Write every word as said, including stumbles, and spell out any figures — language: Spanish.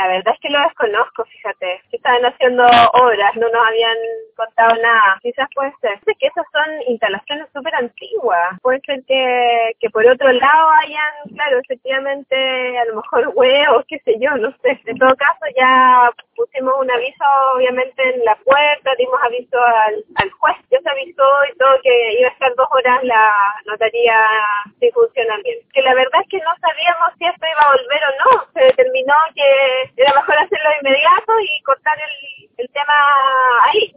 La verdad es que lo desconozco, fíjate. Que estaban haciendo obras, no nos habían contado nada. Quizás puede ser. Sé que esas son instalaciones súper antiguas. Puede ser que, que por otro lado hayan, claro, efectivamente, a lo mejor huevos, qué sé yo, no sé. En todo caso, ya pusimos un aviso, obviamente, en la puerta, dimos aviso al, al juez. Ya se avisó y todo que iba a estar dos horas la notaría sin funcionamiento. Que la verdad es que no sabíamos si esto iba a volver o no. Se determinó que era mejor hacerlo de inmediato y cortar el, el tema ahí.